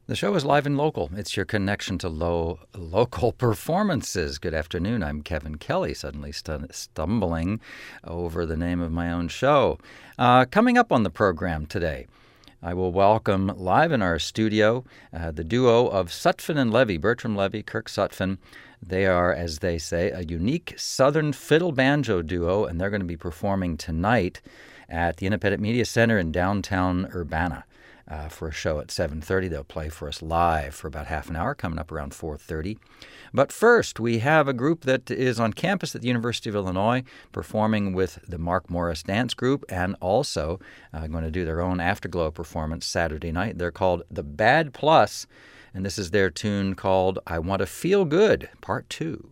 The show is live and local. It's your connection to local performances. Good afternoon. I'm Kevin Kelly, suddenly stumbling over the name of my own show. Coming up on the program today, I will welcome live in our studio the duo of Sutphin and Levy, Bertram Levy, Kirk Sutphin. They are, as they say, a unique Southern fiddle banjo duo, and they're going to be performing tonight at the Independent Media Center in downtown Urbana. For a show at 7:30. They'll play for us live for about half an hour, coming up around 4:30. But first, we have a group that is on campus at the University of Illinois, performing with the Mark Morris Dance Group, and also going to do their own Afterglow performance Saturday night. They're called The Bad Plus, and this is their tune called I Want to Feel Good, Part 2.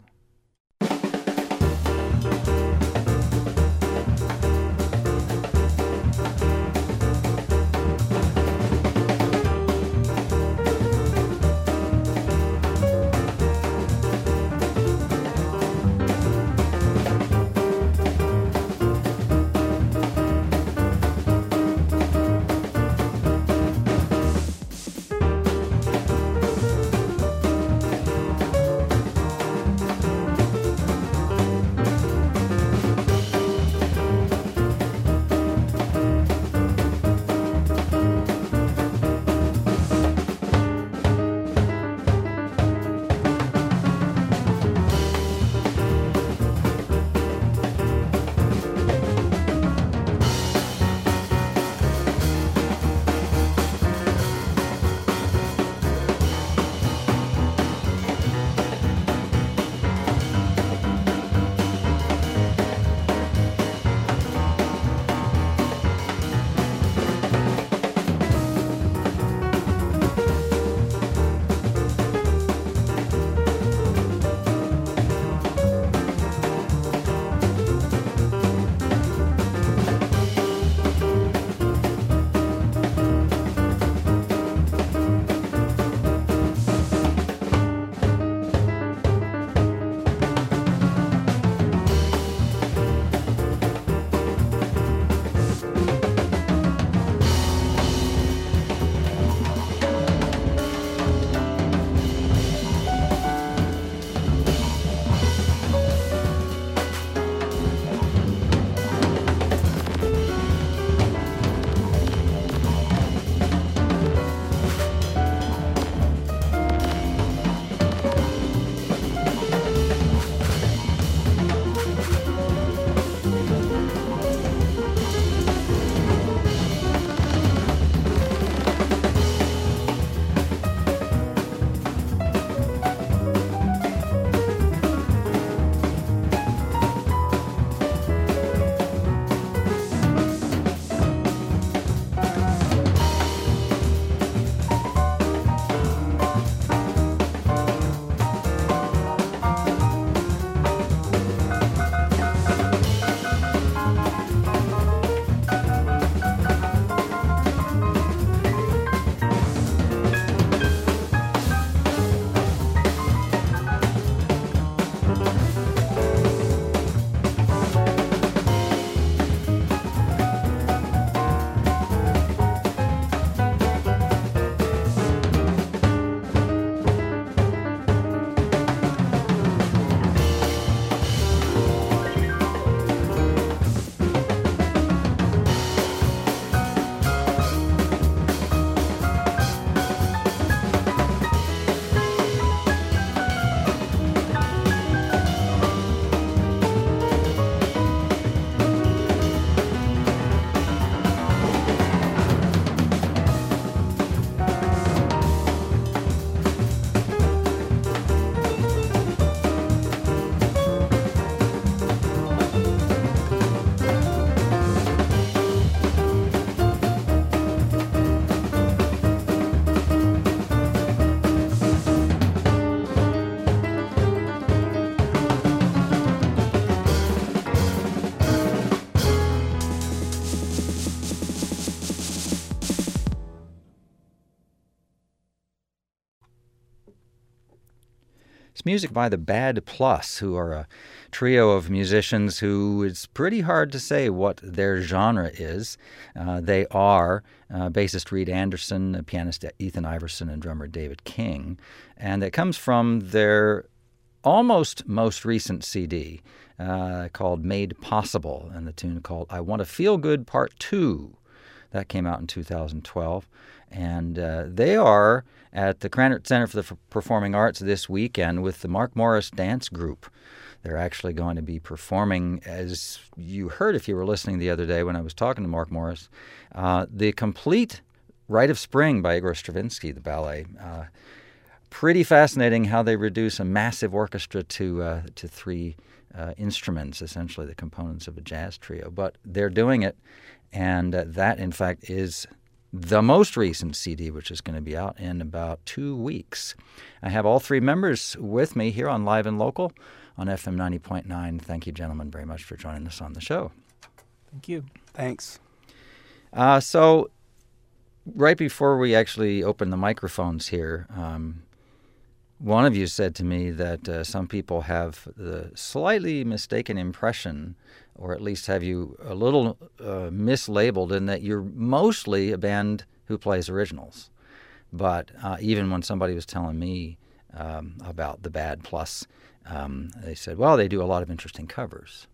It's music by the Bad Plus, who are a trio of musicians who it's pretty hard to say what their genre is. They are bassist Reed Anderson, pianist Ethan Iverson, and drummer David King. And it comes from their almost most recent CD called Made Possible, and the tune called I Want to Feel Good Part 2. That came out in 2012. And they are at the Krannert Center for the Performing Arts this weekend with the Mark Morris Dance Group. They're actually going to be performing, as you heard if you were listening the other day when I was talking to Mark Morris, the complete Rite of Spring by Igor Stravinsky, the ballet. Pretty fascinating how they reduce a massive orchestra to three instruments, essentially the components of a jazz trio. But they're doing it, and that, in fact, is the most recent CD, which is going to be out in about 2 weeks. I have all three members with me here on Live and Local on FM 90.9. Thank you, gentlemen, very much for joining us on the show. Thank you. Thanks. So right before we actually open the microphones here, one of you said to me that some people have the slightly mistaken impression, or at least have you a little mislabeled, in that you're mostly a band who plays originals. But even when somebody was telling me about the Bad Plus, they said, well, they do a lot of interesting covers.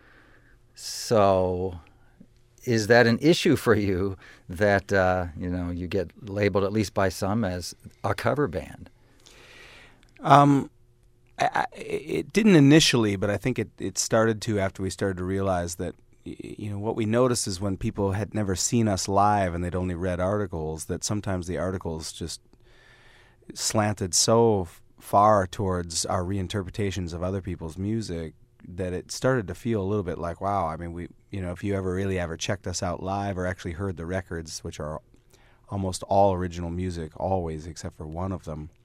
So is that an issue for you that you get labeled, at least by some, as a cover band? It didn't initially, but I think it started to after we started to realize that, what we noticed is when people had never seen us live and they'd only read articles, that sometimes the articles just slanted so far towards our reinterpretations of other people's music that it started to feel a little bit like, wow, I mean, if you ever checked us out live or actually heard the records, which are almost all original music, always, except for one of them,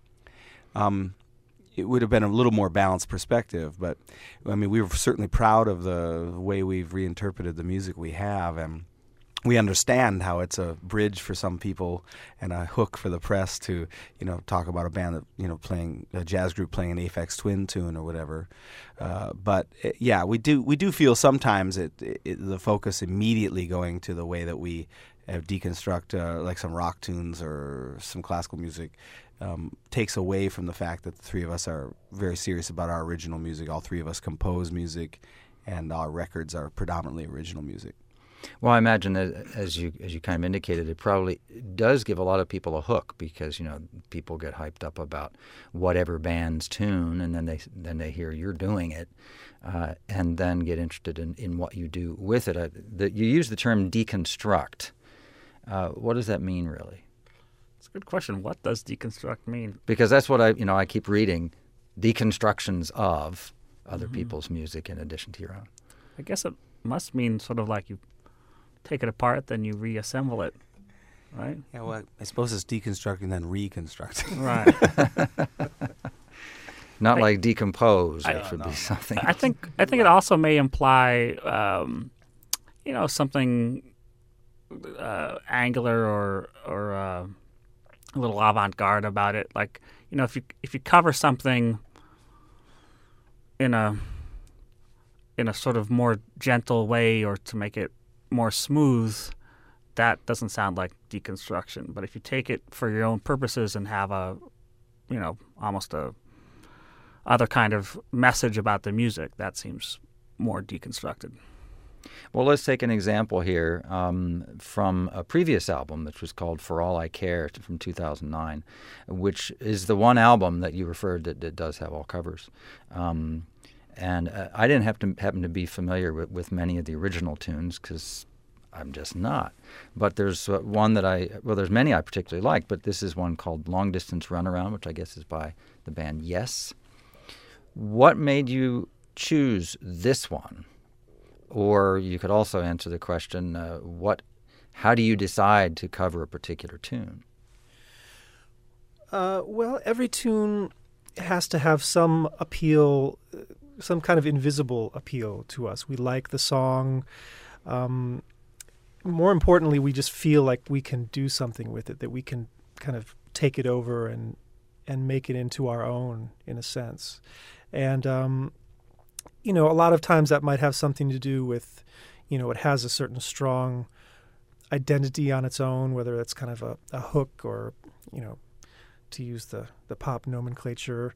it would have been a little more balanced perspective. But, I mean, we were certainly proud of the way we've reinterpreted the music we have, and we understand how it's a bridge for some people and a hook for the press to, talk about a band that, playing a jazz group playing an Aphex Twin tune or whatever. But we do feel sometimes the focus immediately going to the way that we deconstruct like some rock tunes or some classical music takes away from the fact that the three of us are very serious about our original music. All three of us compose music, and our records are predominantly original music. Well, I imagine that, as you kind of indicated, it probably does give a lot of people a hook because people get hyped up about whatever band's tune, and then they hear you're doing it, and then get interested in what you do with it. You use the term deconstruct. What does that mean, really? It's a good question. What does deconstruct mean? Because that's what I keep reading, deconstructions of other people's music in addition to your own. I guess it must mean sort of like you take it apart, then you reassemble it, right? Yeah, well, I suppose it's deconstructing then reconstructing. Right. Not like decompose, which would be something else. I think it also may imply, something angular or a little avant-garde about it. Like, if you cover something in a sort of more gentle way, or to make it more smooth, that doesn't sound like deconstruction. But if you take it for your own purposes and have almost a other kind of message about the music, that seems more deconstructed. Well, let's take an example here from a previous album, which was called For All I Care from 2009, which is the one album that you referred that does have all covers. And I didn't happen to be familiar with many of the original tunes because I'm just not. But there's one that there's many I particularly like, but this is one called Long Distance Runaround, which I guess is by the band Yes. What made you choose this one? Or you could also answer the question, how do you decide to cover a particular tune? Well, every tune has to have some appeal, some kind of invisible appeal to us. We like the song. More importantly, we just feel like we can do something with it, that we can kind of take it over and and make it into our own, in a sense. And, a lot of times that might have something to do with, it has a certain strong identity on its own, whether that's kind of a hook or, to use the pop nomenclature,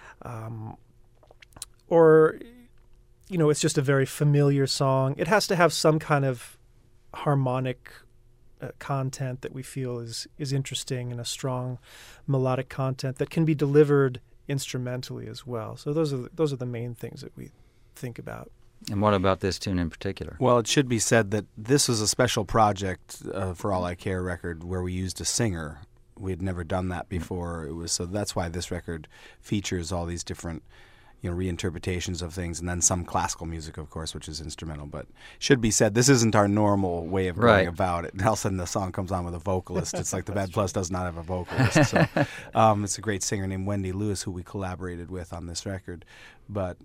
or, it's just a very familiar song. It has to have some kind of harmonic content that we feel is interesting, and a strong melodic content that can be delivered instrumentally as well. So those are the main things that we think about. And what about this tune in particular? Well, it should be said that this was a special project for All I Care record where we used a singer. We had never done that before. So that's why this record features all these different reinterpretations of things, and then some classical music, of course, which is instrumental. But should be said, this isn't our normal way of going about it. And all of a sudden the song comes on with a vocalist. It's like the Bad Plus does not have a vocalist. So it's a great singer named Wendy Lewis who we collaborated with on this record. But,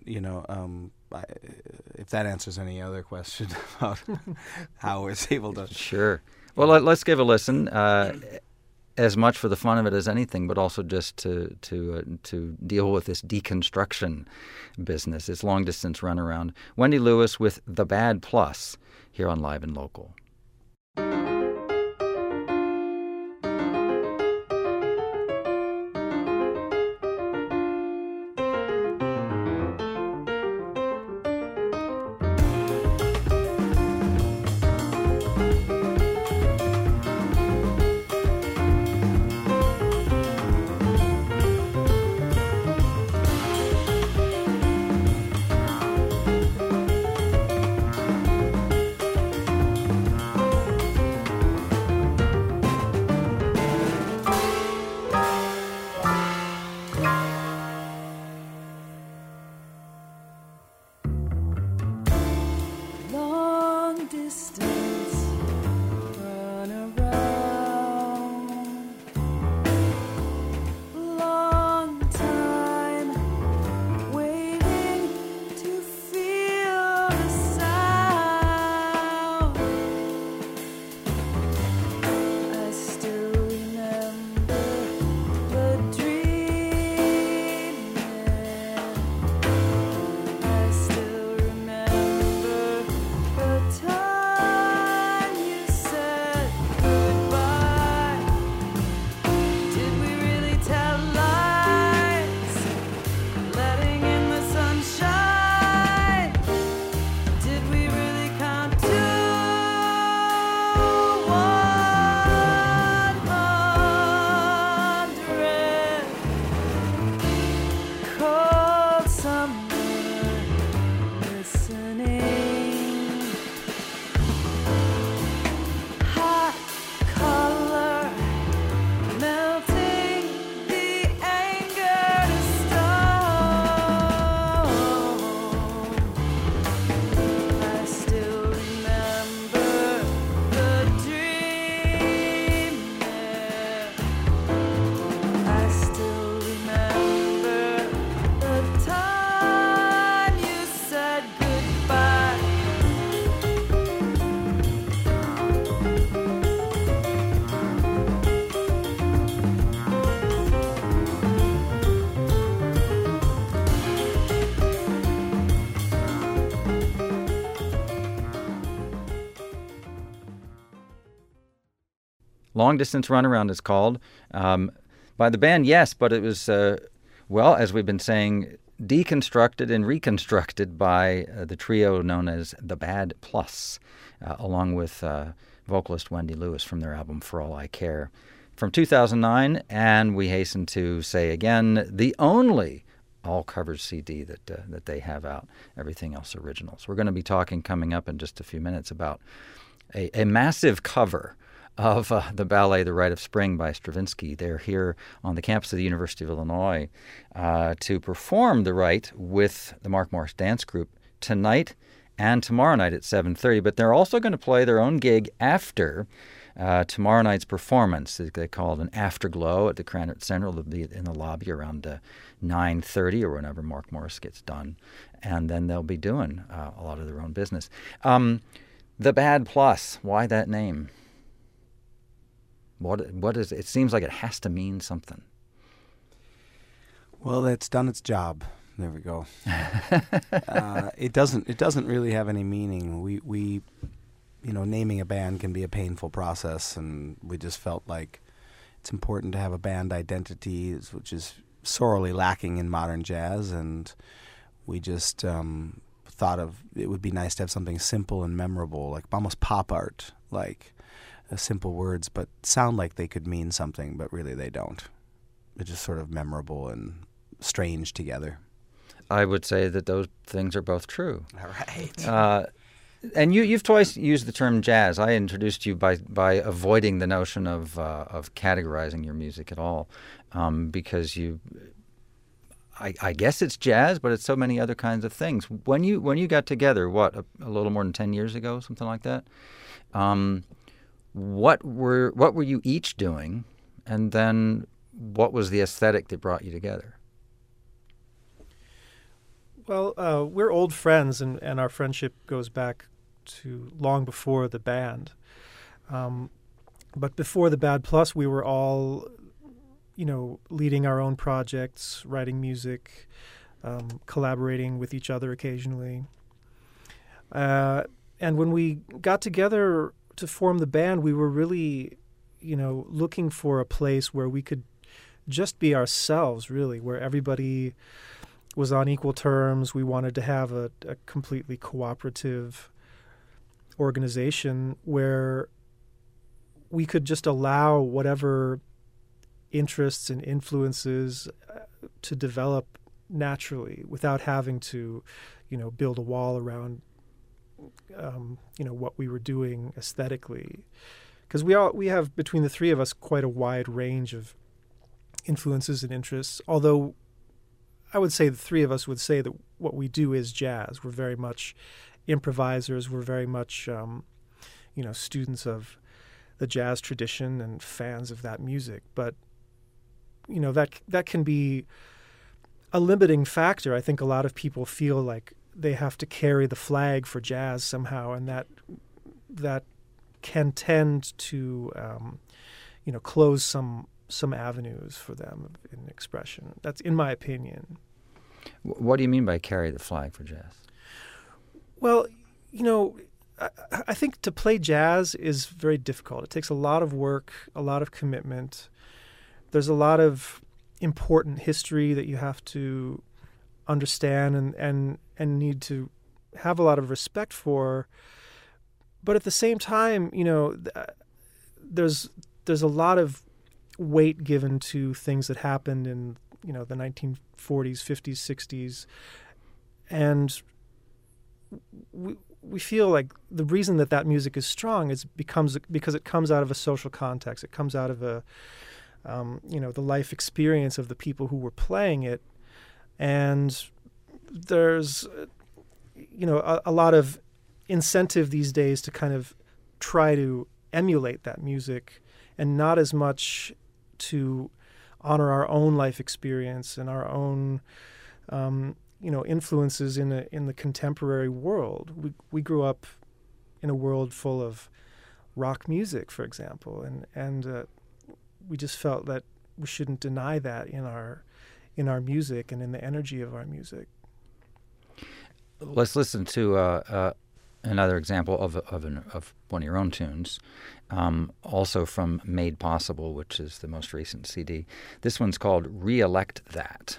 if that answers any other question about how it's able to... Sure. Well, let's give a listen. As much for the fun of it as anything, but also just to deal with this deconstruction business. It's Long Distance Runaround. Wendy Lewis with The Bad Plus here on Live and Local. Long Distance Runaround is called. By the band, yes, but it was, as we've been saying, deconstructed and reconstructed by the trio known as The Bad Plus, along with vocalist Wendy Lewis from their album For All I Care from 2009, and we hasten to say again, the only all-covers CD that they have out, everything else originals. We're going to be talking coming up in just a few minutes about a massive cover of the ballet The Rite of Spring by Stravinsky. They're here on the campus of the University of Illinois to perform the rite with the Mark Morris Dance Group tonight and tomorrow night at 7:30. But they're also going to play their own gig after tomorrow night's performance. They call it an afterglow at the Krannert Center. They'll be in the lobby around 9:30 or whenever Mark Morris gets done. And then they'll be doing a lot of their own business. The Bad Plus, why that name? What is it? Seems like it has to mean something. Well, it's done its job. There we go. It doesn't really have any meaning. We naming a band can be a painful process, and we just felt like it's important to have a band identity, which is sorely lacking in modern jazz, and we just thought of it would be nice to have something simple and memorable, like almost pop art, like simple words, but sound like they could mean something, but really they don't. They're just sort of memorable and strange together. I would say that those things are both true. All right. And you've twice used the term jazz. I introduced you by avoiding the notion of categorizing your music at all, because I guess it's jazz, but it's so many other kinds of things. When you got together, a little more than 10 years ago, something like that. What were you each doing, and then what was the aesthetic that brought you together? Well, we're old friends, and our friendship goes back to long before the band. But before the Bad Plus, we were all, leading our own projects, writing music, collaborating with each other occasionally. And when we got together to form the band, we were really, looking for a place where we could just be ourselves, really, where everybody was on equal terms. We wanted to have a completely cooperative organization where we could just allow whatever interests and influences to develop naturally without having to, build a wall around, what we were doing aesthetically. Because we have, between the three of us, quite a wide range of influences and interests, although I would say the three of us would say that what we do is jazz. We're very much improvisers. We're very much, students of the jazz tradition and fans of that music. But, that can be a limiting factor. I think a lot of people feel like they have to carry the flag for jazz somehow, and that can tend to, close some avenues for them in expression. That's in my opinion. What do you mean by carry the flag for jazz? Well, I think to play jazz is very difficult. It takes a lot of work, a lot of commitment. There's a lot of important history that you have to understand and need to have a lot of respect for. But at the same time, there's a lot of weight given to things that happened in the 1940s, 50s, 60s, and we feel like the reason that music is strong is because it comes out of a social context. It comes out of the life experience of the people who were playing it, and there's a lot of incentive these days to kind of try to emulate that music, and not as much to honor our own life experience and our own, influences in the contemporary world. We grew up in a world full of rock music, for example, and we just felt that we shouldn't deny that in our music and in the energy of our music. Let's listen to another example of one of your own tunes, also from Made Possible, which is the most recent CD. This one's called Re-Elect That.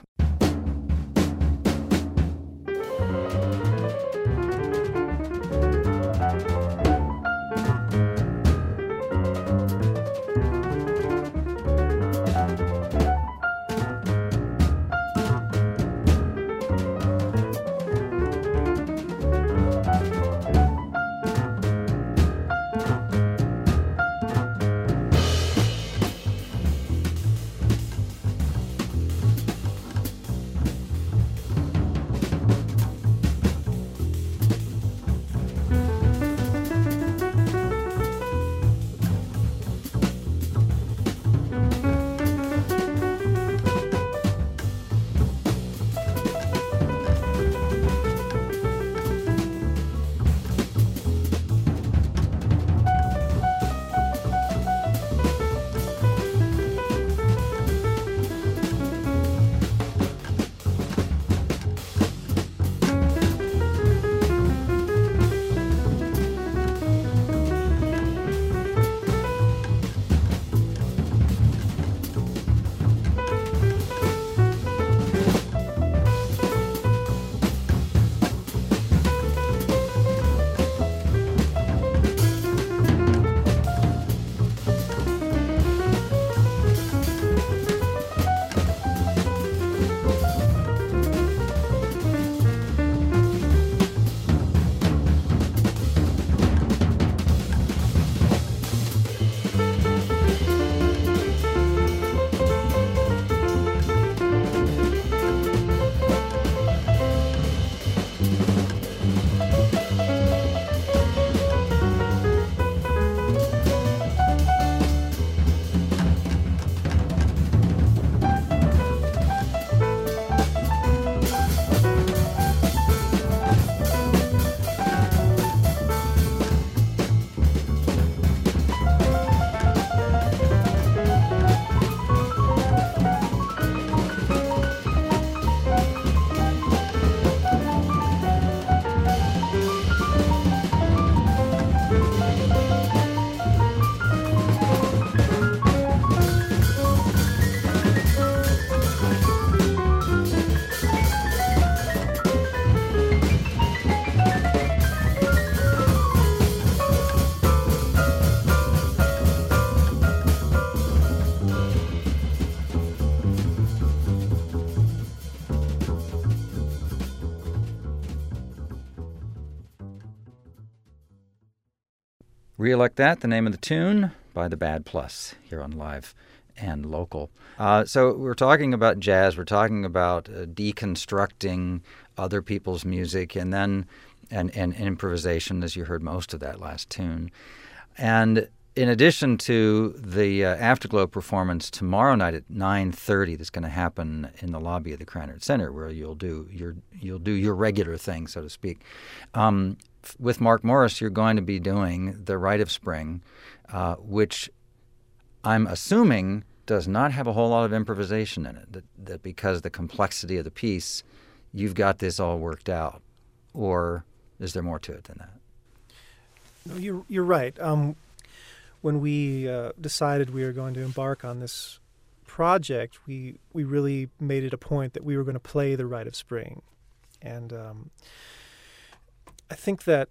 Reelect That, the name of the tune, by the Bad Plus, here on Live and Local. So we're talking about jazz, we're talking about deconstructing other people's music, and then and improvisation, as you heard most of that last tune. And in addition to the Afterglow performance tomorrow night at 9:30, that's going to happen in the lobby of the Krannert Center, where you'll do your regular thing, so to speak. With Mark Morris, you're going to be doing The Rite of Spring, which I'm assuming does not have a whole lot of improvisation in it. That because the complexity of the piece, you've got this all worked out, or is there more to it than that? No, you're right. When we decided we were going to embark on this project, we really made it a point that we were going to play The Rite of Spring. And I think that,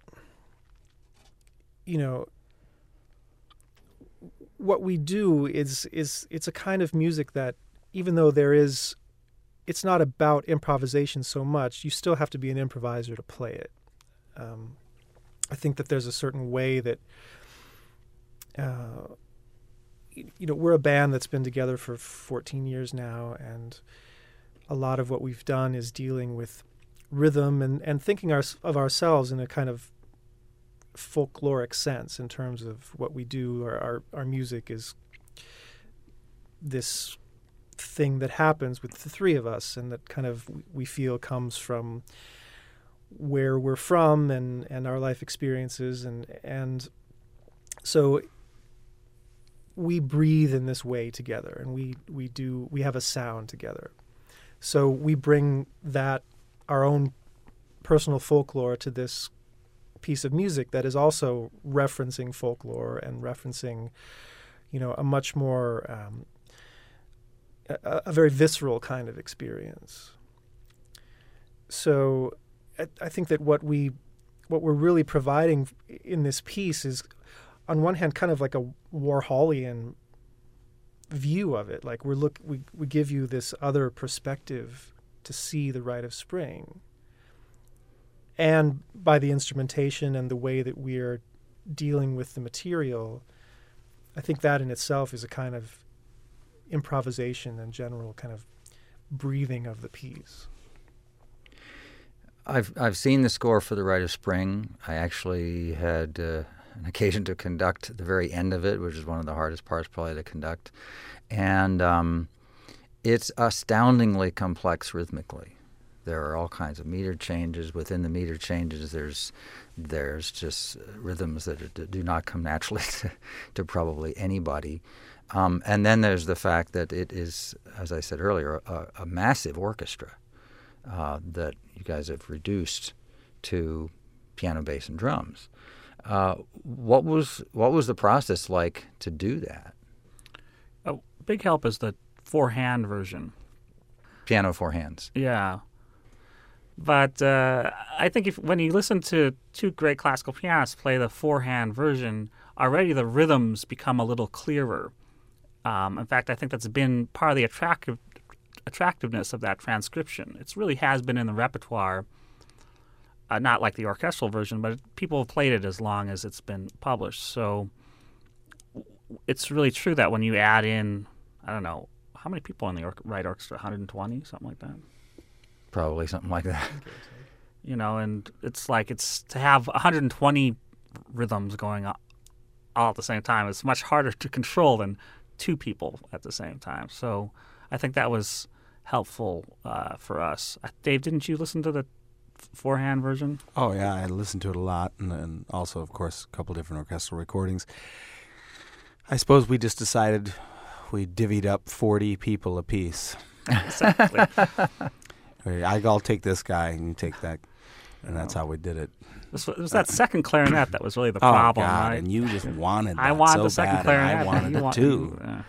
what we do is it's a kind of music that, even though it's not about improvisation so much, you still have to be an improviser to play it. I think that there's a certain way that we're a band that's been together for 14 years now, and a lot of what we've done is dealing with rhythm and thinking of ourselves in a kind of folkloric sense in terms of what we do. Our music is this thing that happens with the three of us, and that kind of we feel comes from where we're from and our life experiences, and so we breathe in this way together, and we have a sound together. So we bring that, our own personal folklore, to this piece of music that is also referencing folklore and referencing, a much more a very visceral kind of experience. So I think that what we're really providing in this piece is, on one hand, kind of like a Warholian view of it. Like we give you this other perspective to see the Rite of Spring. And by the instrumentation and the way that we're dealing with the material, I think that in itself is a kind of improvisation and general kind of breathing of the piece. I've seen the score for The Rite of Spring. I actually had an occasion to conduct the very end of it, which is one of the hardest parts probably to conduct. And it's astoundingly complex rhythmically. There are all kinds of meter changes. Within the meter changes, there's just rhythms that do not come naturally to probably anybody. And then there's the fact that it is, as I said earlier, a massive orchestra that you guys have reduced to piano, bass, and drums. What was the process like to do that? A big help is the four-hand version. Piano four hands. Yeah. But I think when you listen to two great classical pianists play the four-hand version, already the rhythms become a little clearer. In fact, I think that's been part of the attractiveness of that transcription. It really has been in the repertoire, not like the orchestral version, but people have played it as long as it's been published. So it's really true that when you add in, I don't know, how many people in the Wright Orchestra, 120, something like that? Probably something like that. And it's to have 120 rhythms going all at the same time. It's much harder to control than two people at the same time. So I think that was helpful for us. Dave, didn't you listen to the four-hand version? Oh, yeah, I listened to it a lot, and also, of course, a couple different orchestral recordings. I suppose we just decided we divvied up 40 people apiece. Exactly. I'll take this guy, and you take that, and that's how we did it. It was that second clarinet that was really the problem, God, right? And you just wanted that I wanted so the second bad, clarinet. and I wanted it too. Yeah.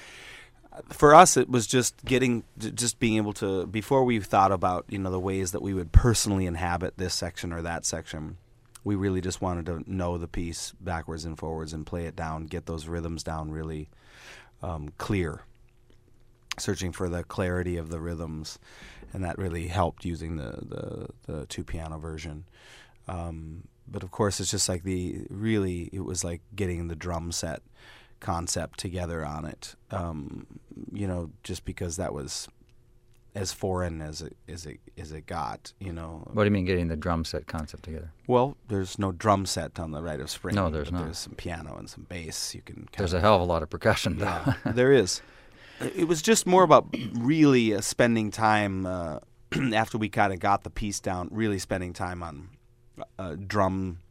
For us, it was just being able to, before we thought about, the ways that we would personally inhabit this section or that section, we really just wanted to know the piece backwards and forwards and play it down, get those rhythms down really clear, searching for the clarity of the rhythms, and that really helped using the two piano version. but of course, it's just like it was like getting the drum set concept together on it. Just because that was as foreign as it got. What do you mean getting the drum set concept together? Well, there's no drum set on the Rite of Spring. No, there's not. There's some piano and some bass. There's a hell of a lot of percussion, though. Yeah, there is. It was just more about really spending time after we kind of got the piece down. Really spending time on drum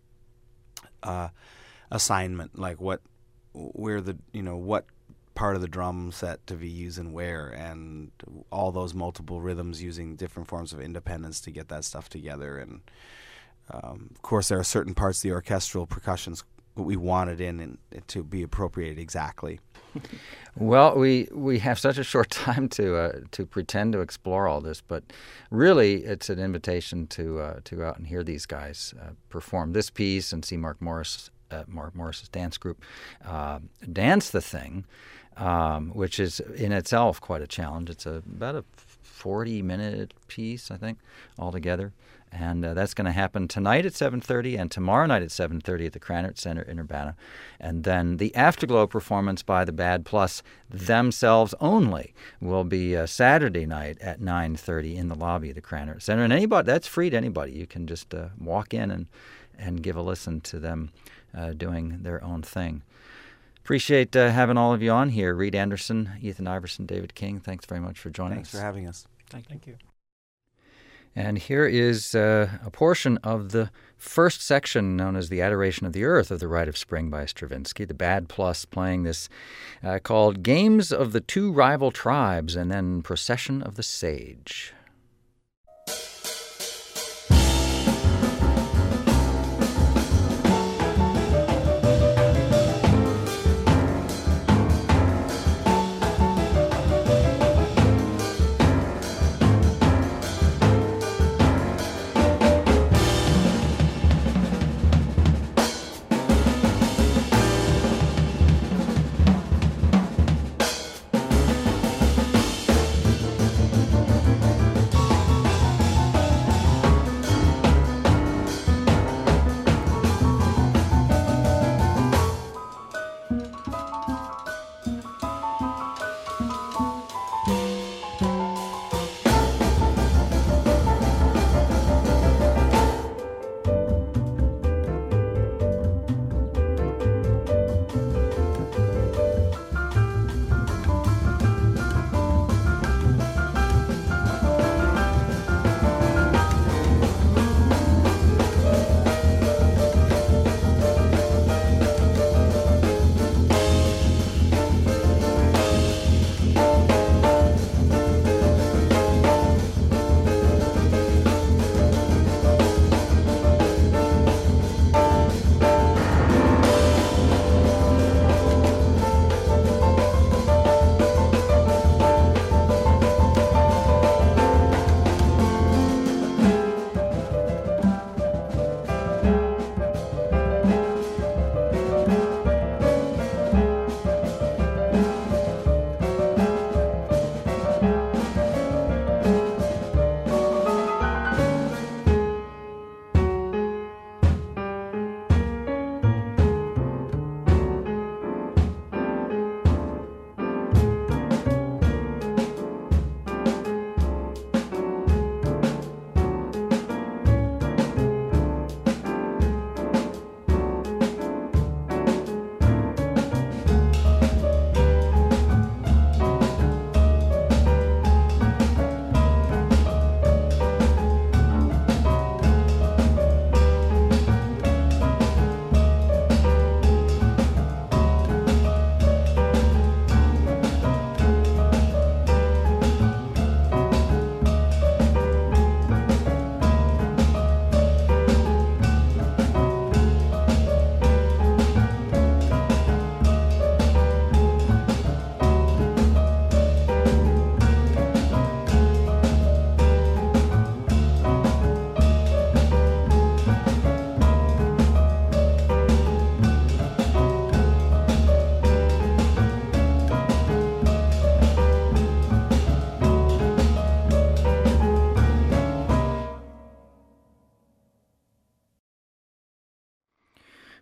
assignment, like what part of the drum set to be using where, and all those multiple rhythms using different forms of independence to get that stuff together. And of course, there are certain parts of the orchestral percussions we wanted in and to be appropriated exactly. Well, we have such a short time to pretend to explore all this, but really it's an invitation to go out and hear these guys perform this piece and see Mark Morris's dance group dance the thing, which is in itself quite a challenge. It's about a 40-minute piece, I think, altogether. And that's going to happen tonight at 7:30 and tomorrow night at 7:30 at the Krannert Center in Urbana. And then the Afterglow performance by the Bad Plus themselves only will be Saturday night at 9:30 in the lobby of the Krannert Center. And anybody, that's free to anybody. You can just walk in and give a listen to them doing their own thing. Appreciate having all of you on here. Reed Anderson, Ethan Iverson, David King, thanks very much for joining us. Thanks for having us. Thank you. And here is a portion of the first section known as the Adoration of the Earth of the Rite of Spring by Stravinsky, the Bad Plus playing this called Games of the Two Rival Tribes and then Procession of the Sage.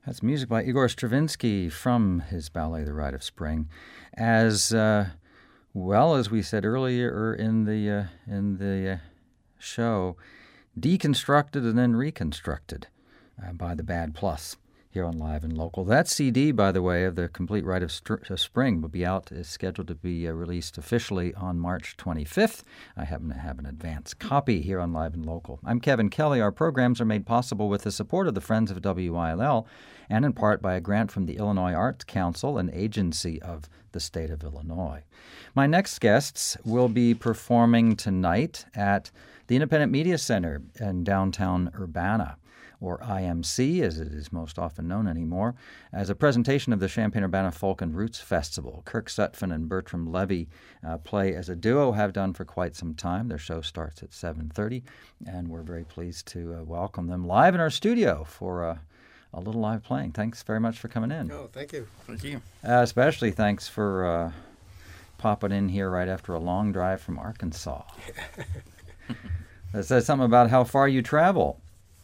That's music by Igor Stravinsky from his ballet, The Rite of Spring. As well as we said earlier in the show, deconstructed and then reconstructed by the Bad Plus here on Live and Local. That CD, by the way, of the complete Rite of Spring will be out, is scheduled to be released officially on March 25th. I happen to have an advance copy here on Live and Local. I'm Kevin Kelly. Our programs are made possible with the support of the Friends of WILL and in part by a grant from the Illinois Arts Council, an agency of the state of Illinois. My next guests will be performing tonight at the Independent Media Center in downtown Urbana, or IMC, as it is most often known anymore, as a presentation of the Champaign-Urbana Folk and Roots Festival. Kirk Sutphin and Bertram Levy play as a duo, have done for quite some time. Their show starts at 7:30, and we're very pleased to welcome them live in our studio for a little live playing. Thanks very much for coming in. Oh, thank you. Thank you. Especially thanks for popping in here right after a long drive from Arkansas. That says something about how far you travel.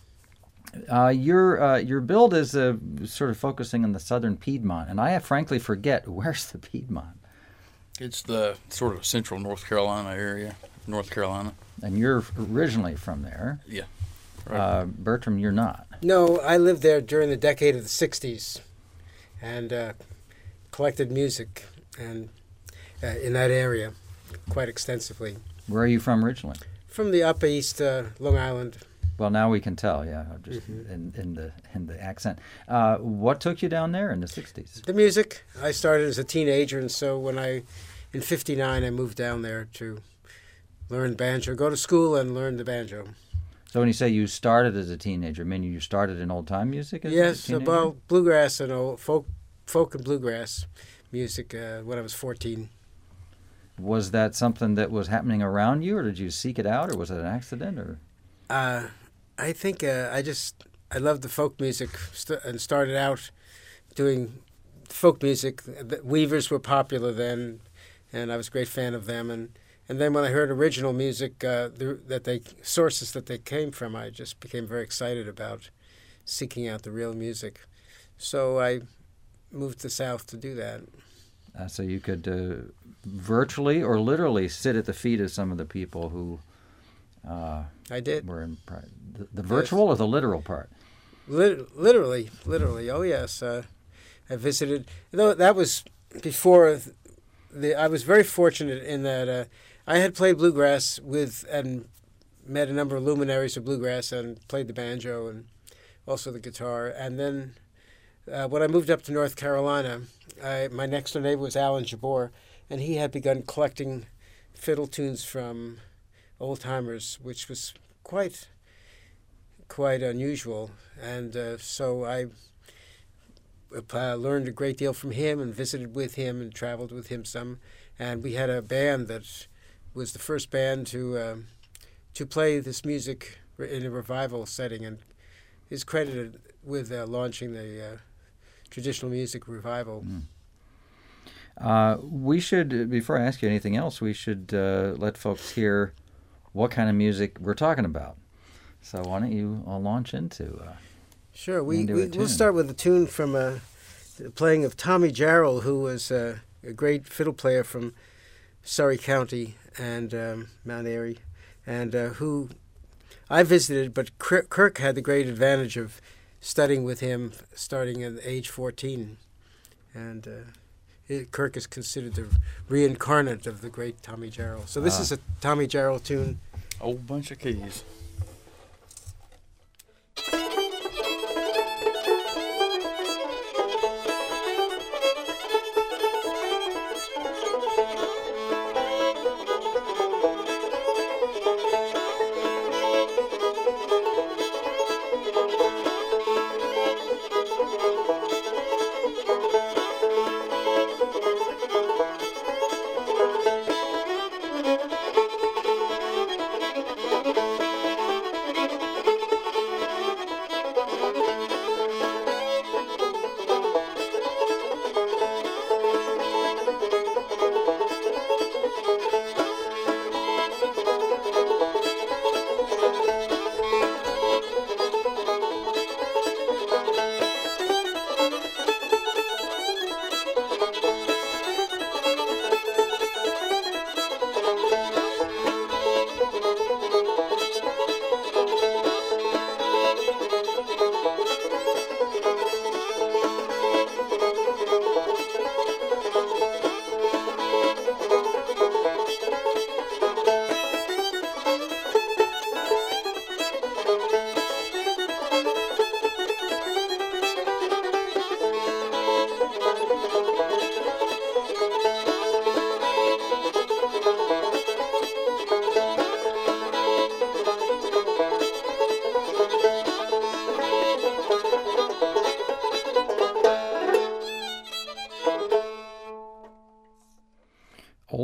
Your build is sort of focusing on the southern Piedmont, and I frankly forget, where's the Piedmont? It's the sort of central North Carolina area, North Carolina. And you're originally from there. Yeah. Right. Bertram, you're not. No, I lived there during the decade of the 60s and collected music and in that area quite extensively. Where are you from originally? From the Upper East, Long Island. Well, now we can tell, yeah, just in the accent. What took you down there in the 60s? The music. I started as a teenager, and so in 59, I moved down there to learn banjo, go to school and learn the banjo. So when you say you started as a teenager, I mean you started in old-time music as a Yes, teenager? well, bluegrass and old folk and bluegrass music when I was 14. Was that something that was happening around you, or did you seek it out, or was it an accident? Or I think I loved the folk music and started out doing folk music. The Weavers were popular then, and I was a great fan of them. And then when I heard original music, sources that they came from, I just became very excited about seeking out the real music. So I moved to the South to do that. So you could virtually or literally sit at the feet of some of the people who I did. were in the virtual or the literal part? Literally. Oh, yes. I visited. Though that was before I was very fortunate in that I had played bluegrass and met a number of luminaries of bluegrass and played the banjo and also the guitar. And then when I moved up to North Carolina, my next door neighbor was Alan Jabor, and he had begun collecting fiddle tunes from old-timers, which was quite unusual. And so I learned a great deal from him and visited with him and traveled with him some. And we had a band that was the first band to play this music in a revival setting, and is credited with launching the traditional music revival. We should, before I ask you anything else, we should let folks hear what kind of music we're talking about. So why don't you launch into Sure. We'll start with a tune from the playing of Tommy Jarrell, who was a great fiddle player from Surrey County and Mount Airy, and who I visited, but Kirk had the great advantage of studying with him starting at age 14. And Kirk is considered the reincarnate of the great Tommy Jarrell. So this is a Tommy Jarrell tune. Old bunch of keys.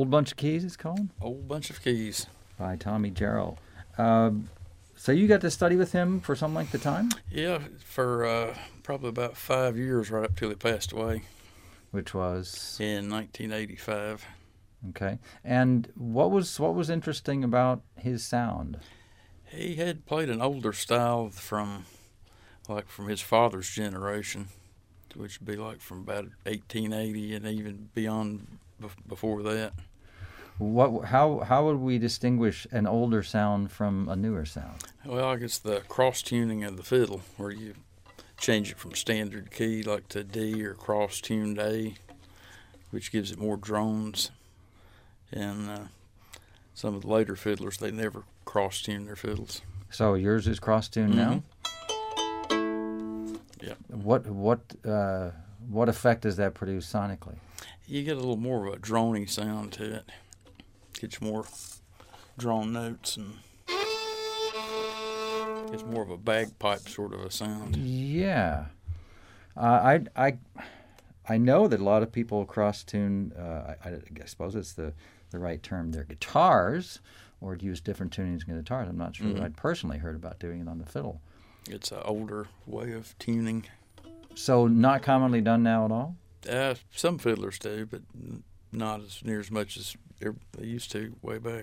Old Bunch of Keys, it's called? Old Bunch of Keys. By Tommy Jarrell. So you got to study with him for some length of time? Yeah, for probably about 5 years, right up till he passed away Which was? in 1985. Okay. And what was interesting about his sound? He had played an older style from his father's generation, which would be like from about 1880 and even beyond before that. How would we distinguish an older sound from a newer sound? Well, I guess the cross tuning of the fiddle, where you change it from standard key like to D or cross tuned A, which gives it more drones. And some of the later fiddlers, they never cross tune their fiddles. So yours is cross tuned now? Yeah. What effect does that produce sonically? You get a little more of a droning sound to it. Gets more drawn notes and it's more of a bagpipe sort of a sound. Yeah. I know that a lot of people cross tune, I suppose it's the right term, their guitars, or use different tunings in guitars. I'm not sure. Mm-hmm. I'd personally heard about doing it on the fiddle. It's an older way of tuning. So not commonly done now at all? Some fiddlers do, but not as near as much as they used to way back.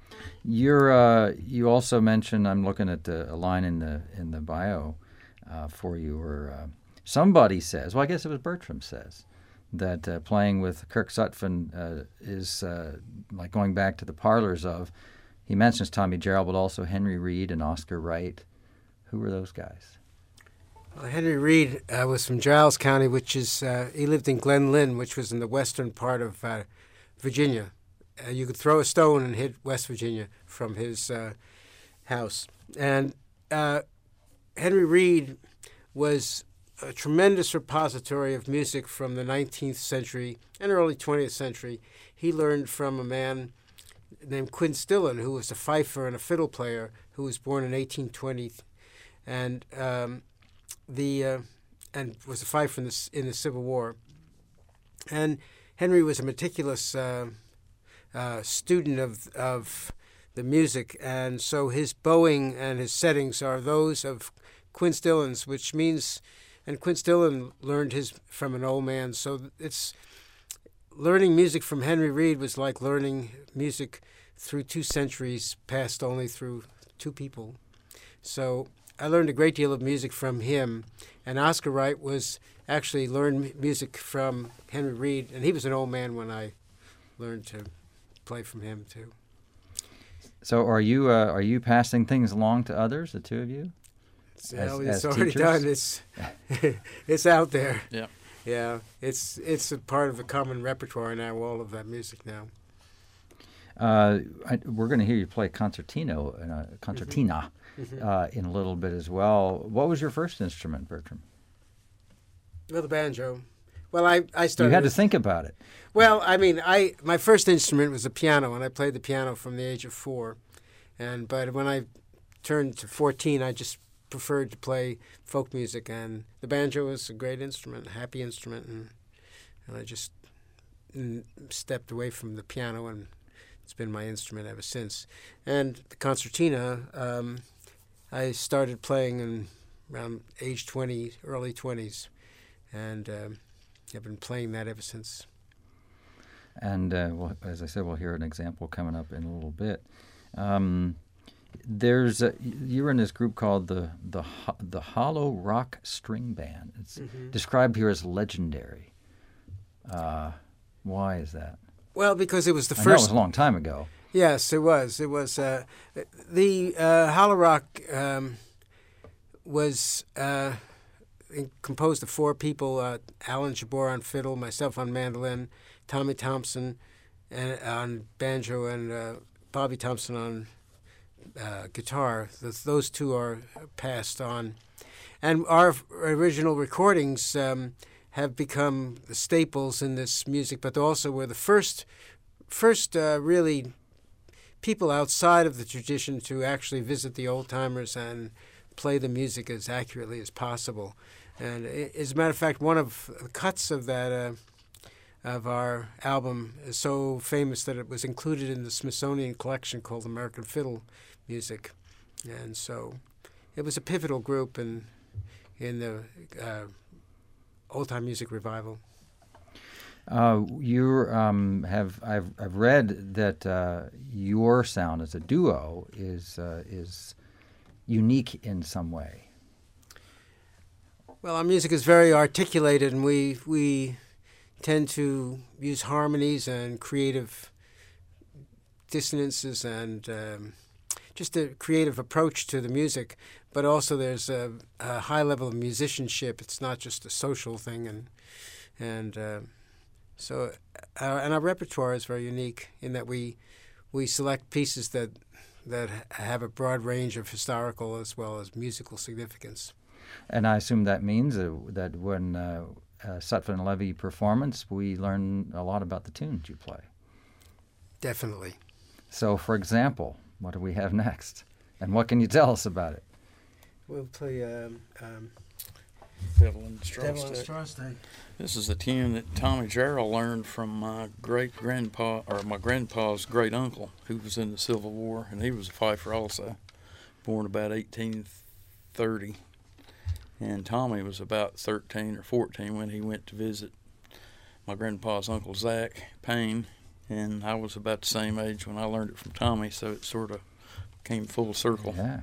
You also mentioned, I'm looking at a line in the bio for you, where somebody says, well, I guess it was Bertram says, that playing with Kirk Sutphin is like going back to the parlors of, he mentions Tommy Jarrell, but also Henry Reed and Oscar Wright. Who were those guys? Well, Henry Reed was from Giles County, which is, he lived in Glen Lynn, which was in the western part of Virginia. You could throw a stone and hit West Virginia from his house. And Henry Reed was a tremendous repository of music from the 19th century and early 20th century. He learned from a man named Quince Dillon, who was a fifer and a fiddle player, who was born in 1820, and was a fifer in the Civil War. And Henry was a meticulous student of the music, and so his bowing and his settings are those of Quince Dillon's, which means, and Quince Dillon learned his from an old man, so it's learning music from Henry Reed was like learning music through 2 centuries passed only through 2 people. So I learned a great deal of music from him, and Oscar Wright actually learned music from Henry Reed, and he was an old man when I learned to play from him too. So are you passing things along to others, the two of you? It's as already teachers? Done. It's out there. Yeah. Yeah, it's a part of the common repertoire now. All of that music now. We're going to hear you play concertina in a little bit as well. What was your first instrument, Bertram? Well, the banjo. Well, I started. You had to think about it. Well, I mean, my first instrument was a piano, and I played the piano from the age of 4. But when I turned to 14, I just preferred to play folk music, and the banjo was a great instrument, a happy instrument, and I just stepped away from the piano, and it's been my instrument ever since. And the concertina, I started playing around age 20, early 20s, and I've been playing that ever since. And well, as I said, we'll hear an example coming up in a little bit. You were in this group called the Hollow Rock String Band. It's described here as legendary. Why is that? Well, because it was the I first. know it was a long time ago. Yes, it was. It was the Hollow Rock was composed of 4 people: Alan Jabor on fiddle, myself on mandolin, Tommy Thompson on banjo, and Bobby Thompson on guitar. Those 2 are passed on, and our original recordings have become the staples in this music, but also were the first really people outside of the tradition to actually visit the old timers and play the music as accurately as possible. And as a matter of fact, one of the cuts of that of our album is so famous that it was included in the Smithsonian collection called American Fiddle Music. And so it was a pivotal group in the old-time music revival. I've read that your sound as a duo is unique in some way. Well, our music is very articulated, and we tend to use harmonies and creative dissonances and just a creative approach to the music. But also, there's a high level of musicianship. It's not just a social thing, and our repertoire is very unique in that we select pieces that have a broad range of historical as well as musical significance. And I assume that means that when Sutphin and Levy performance, we learn a lot about the tunes you play. Definitely. So, for example, what do we have next? And what can you tell us about it? We'll play Devil in the Straw Devil in the Stack. Straw Stack. This is a tune that Tommy Jarrell learned from my great-grandpa, or my grandpa's great-uncle, who was in the Civil War, and he was a fifer also, born about 1830. And Tommy was about 13 or 14 when he went to visit my grandpa's Uncle Zach Payne, and I was about the same age when I learned it from Tommy, so it sort of came full circle. Yeah.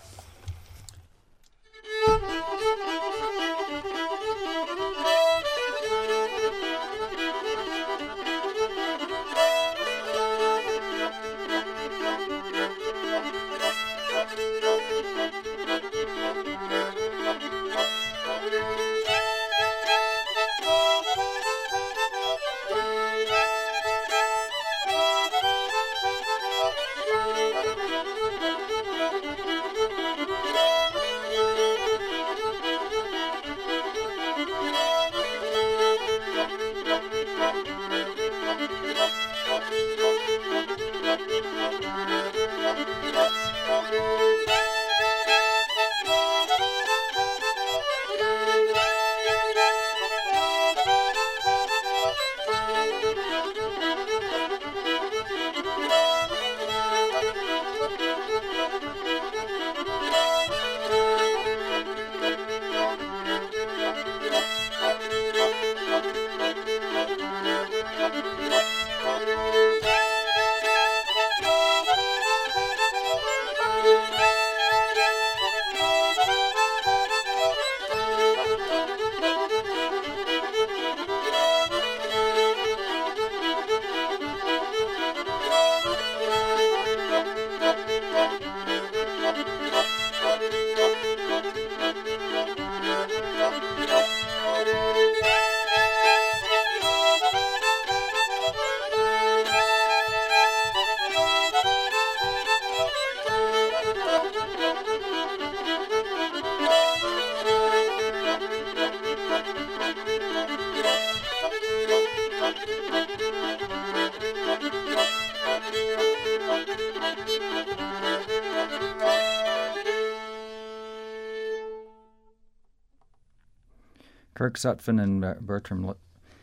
Kirk Sutphin and Bertram.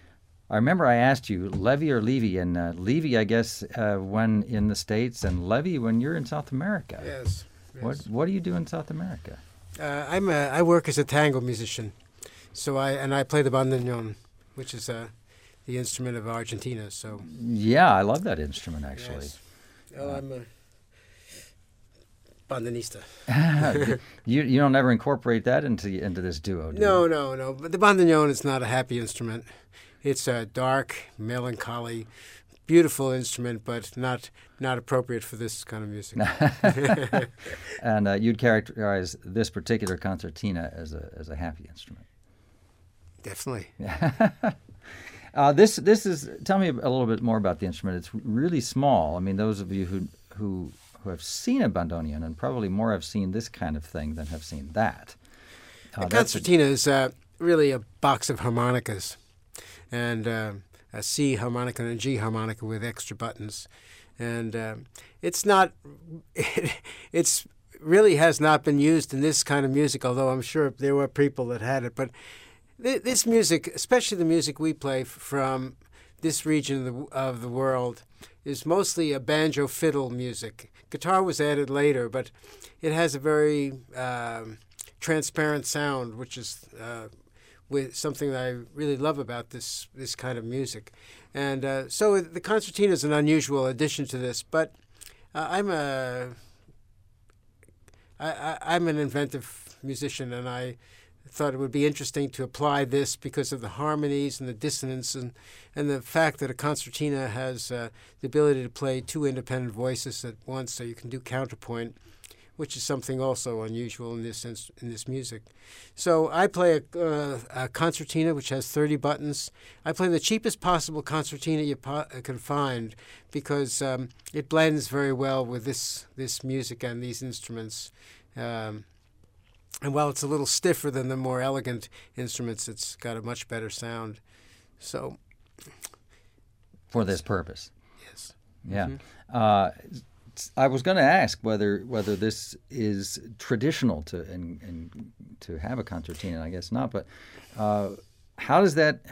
I remember I asked you, Levy or Levy, and Levy, I guess, when in the States, and Levy when you're in South America. Yes. What do you do in South America? I work as a tango musician, so I play the bandoneon, which is the instrument of Argentina. So yeah, I love that instrument actually. Yes. Oh, I'm a bandonista. You don't ever incorporate that into this duo, do you? No. But the bandoneon is not a happy instrument. It's a dark, melancholy, beautiful instrument, but not appropriate for this kind of music. And you'd characterize this particular concertina as a happy instrument. Definitely. This is. Tell me a little bit more about the instrument. It's really small. I mean, those of you who have seen a bandoneon and probably more have seen this kind of thing than have seen that. A concertina is really a box of harmonicas, and a C harmonica and a G harmonica with extra buttons, and it's really has not been used in this kind of music. Although I'm sure there were people that had it, but this music, especially the music we play from this region of the world is mostly a banjo fiddle music. Guitar was added later, but it has a very transparent sound, which is with something that I really love about this kind of music. And so the concertina is an unusual addition to this, but I'm an inventive musician, and I thought it would be interesting to apply this because of the harmonies and the dissonance and the fact that a concertina has the ability to play two independent voices at once, so you can do counterpoint, which is something also unusual in this music. So I play a concertina which has 30 buttons. I play the cheapest possible concertina you can find because it blends very well with this music and these instruments. And while it's a little stiffer than the more elegant instruments, it's got a much better sound. So, for this purpose. Yes. Yeah. Mm-hmm. I was going to ask whether this is traditional to have a concertina. I guess not. But how does that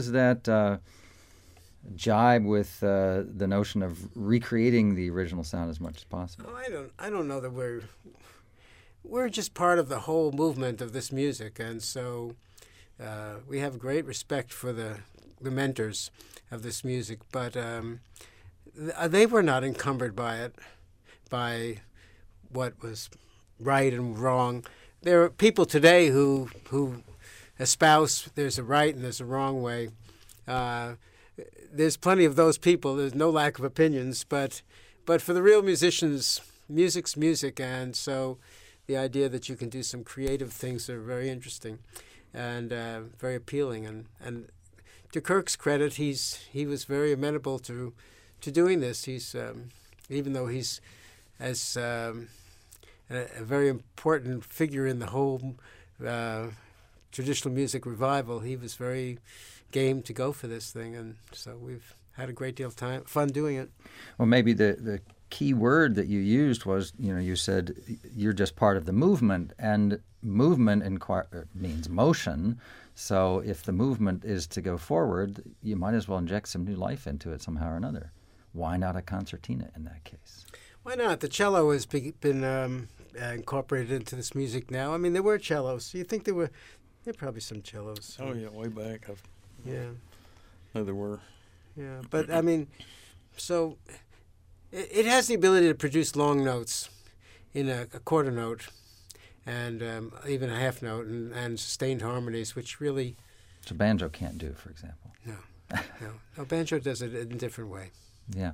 jibe with the notion of recreating the original sound as much as possible? Oh, I don't know that we're just part of the whole movement of this music, and so we have great respect for the mentors of this music, but they were not encumbered by it, by what was right and wrong. There are people today who espouse there's a right and there's a wrong way. There's plenty of those people. There's no lack of opinions, but for the real musicians, music's music, and so the idea that you can do some creative things are very interesting and very appealing. And to Kirk's credit, he was very amenable to doing this. He's even though he's as a very important figure in the whole traditional music revival, he was very game to go for this thing, and so we've had a great deal of fun doing it. Well, maybe the key word that you used was, you said you're just part of the movement, and movement means motion. So if the movement is to go forward, you might as well inject some new life into it somehow or another. Why not a concertina in that case? Why not? The cello has been incorporated into this music now. I mean, there were cellos. You think there are probably some cellos. Oh yeah, way back. Yeah. No, there were. Yeah, but I mean, so it has the ability to produce long notes in a quarter note and even a half note and sustained harmonies, which really... So banjo can't do, for example. No, banjo does it in a different way. Yeah.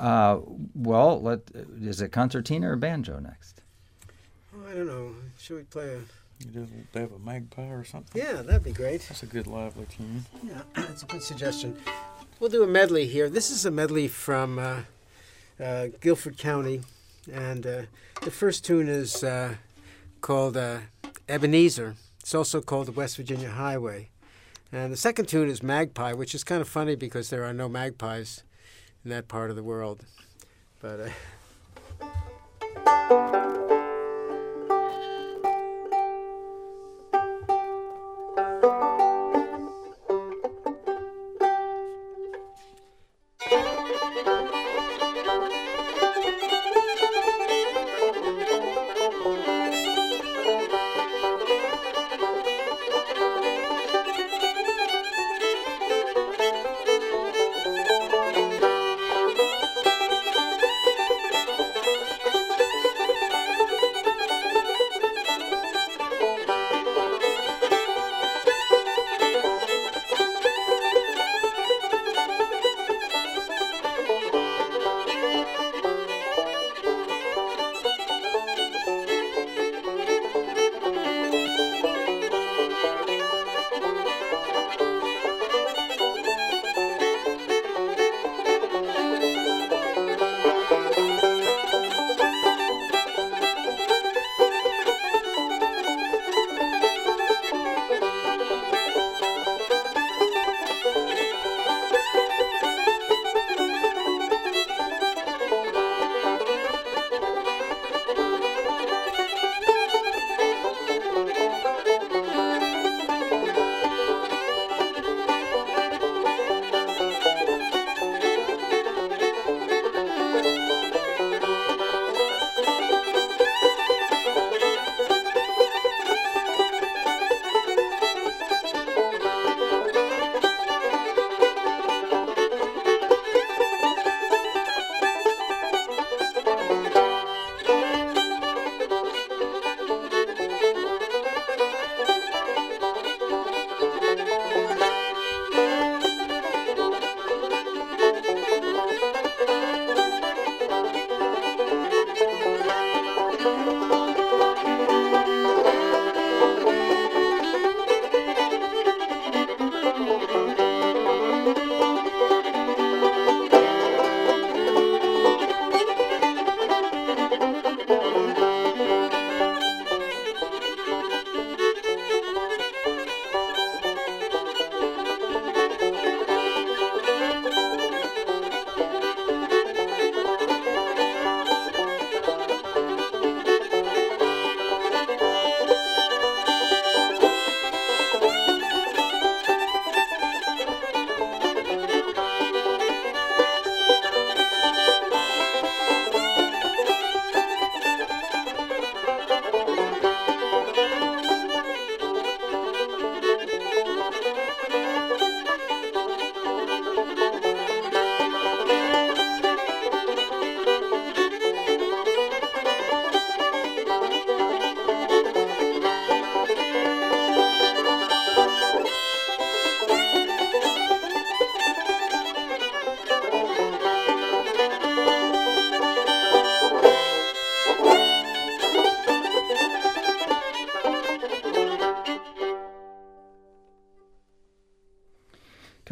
Is it concertina or banjo next? Oh, I don't know. Should we play You have a magpie or something? Yeah, that'd be great. That's a good lively tune. Yeah, that's a good suggestion. We'll do a medley here. This is a medley from Guilford County, and the first tune is called Ebenezer. It's also called the West Virginia Highway. And the second tune is Magpie, which is kind of funny because there are no magpies in that part of the world. But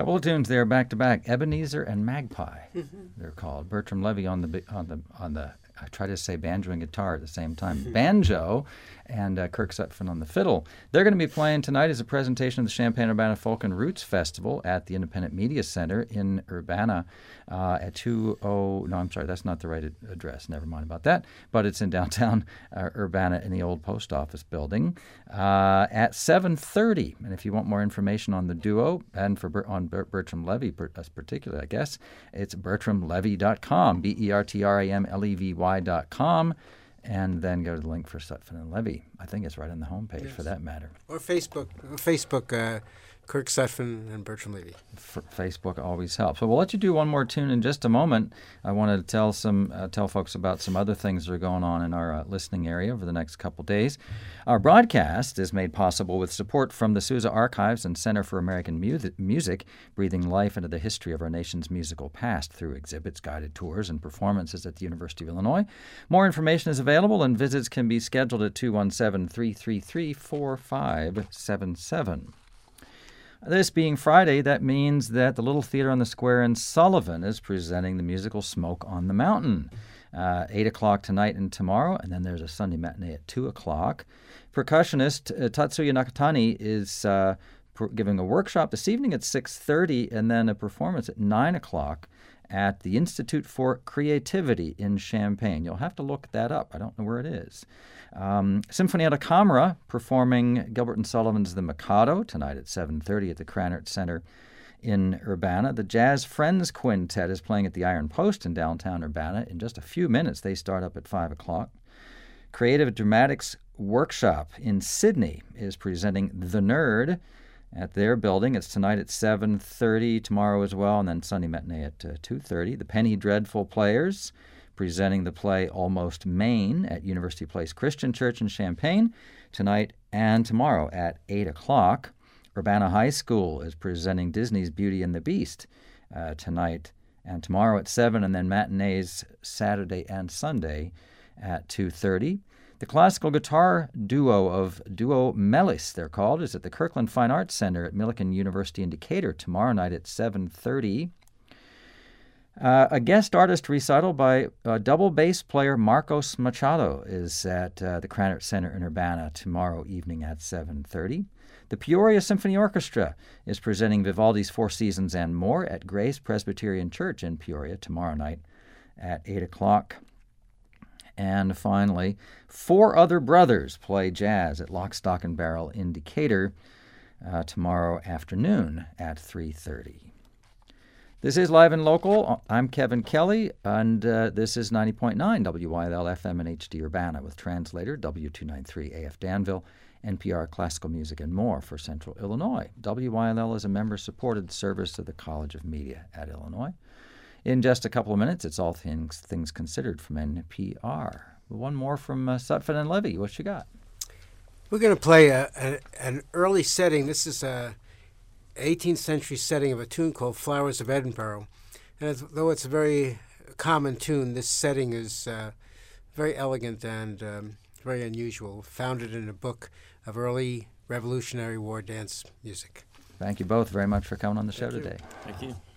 couple of tunes there back to back. Ebenezer and Magpie, they're called. Bertram Levy on the I try to say banjo and guitar at the same time. Banjo and Kirk Sutphin on the fiddle. They're going to be playing tonight as a presentation of the Champaign-Urbana Folk and Roots Festival at the Independent Media Center in Urbana at that's not the right address. Never mind about that. But it's in downtown Urbana in the old post office building at 7:30. And if you want more information on the duo and on Bertram Levy particularly, I guess, it's bertramlevy.com, BERTRAMLEVY.com, and then go to the link for Sutphin and Levy. I think it's right on the homepage for that matter. Or Facebook, Kirk Sutphin and Bertram Levy. Facebook always helps. So we'll let you do one more tune in just a moment. I want to tell folks about some other things that are going on in our listening area over the next couple days. Our broadcast is made possible with support from the Sousa Archives and Center for American Music, breathing life into the history of our nation's musical past through exhibits, guided tours, and performances at the University of Illinois. More information is available, and visits can be scheduled at 217-333-4577. This being Friday, that means that the Little Theater on the Square in Sullivan is presenting the musical Smoke on the Mountain. 8 o'clock tonight and tomorrow, and then there's a Sunday matinee at 2 o'clock. Percussionist Tatsuya Nakatani is giving a workshop this evening at 6:30, and then a performance at 9 o'clock at the Institute for Creativity in Champaign. You'll have to look that up. I don't know where it is. Sinfonietta Camera performing Gilbert and Sullivan's The Mikado tonight at 7:30 at the Krannert Center in Urbana. The Jazz Friends Quintet is playing at the Iron Post in downtown Urbana. In just a few minutes, they start up at 5 o'clock. Creative Dramatics Workshop in Sydney is presenting The Nerd at their building. It's tonight at 7:30, tomorrow as well, and then Sunday matinee at 2:30. The Penny Dreadful Players presenting the play Almost Maine at University Place Christian Church in Champaign tonight and tomorrow at 8 o'clock. Urbana High School is presenting Disney's Beauty and the Beast tonight and tomorrow at 7, and then matinees Saturday and Sunday at 2:30. The classical guitar Duo Melis, they're called, is at the Kirkland Fine Arts Center at Millikan University in Decatur tomorrow night at 7:30. A guest artist recital by double bass player Marcos Machado is at the Krannert Center in Urbana tomorrow evening at 7:30. The Peoria Symphony Orchestra is presenting Vivaldi's Four Seasons and More at Grace Presbyterian Church in Peoria tomorrow night at 8 o'clock. And finally, Four Other Brothers play jazz at Lock, Stock, and Barrel in Decatur tomorrow afternoon at 3:30. This is Live and Local. I'm Kevin Kelly, and this is 90.9 WYLL FM and HD Urbana with translator W293 AF Danville, NPR Classical Music, and more for Central Illinois. WYLL is a member-supported service of the College of Media at Illinois. In just a couple of minutes, it's All Things Considered from NPR. One more from Sutphin and Levy. What you got? We're going to play an early setting. This is a 18th century setting of a tune called Flowers of Edinburgh. And though it's a very common tune, this setting is very elegant and very unusual, founded in a book of early Revolutionary War dance music. Thank you both very much for coming on the show Thank you. today. Thank you.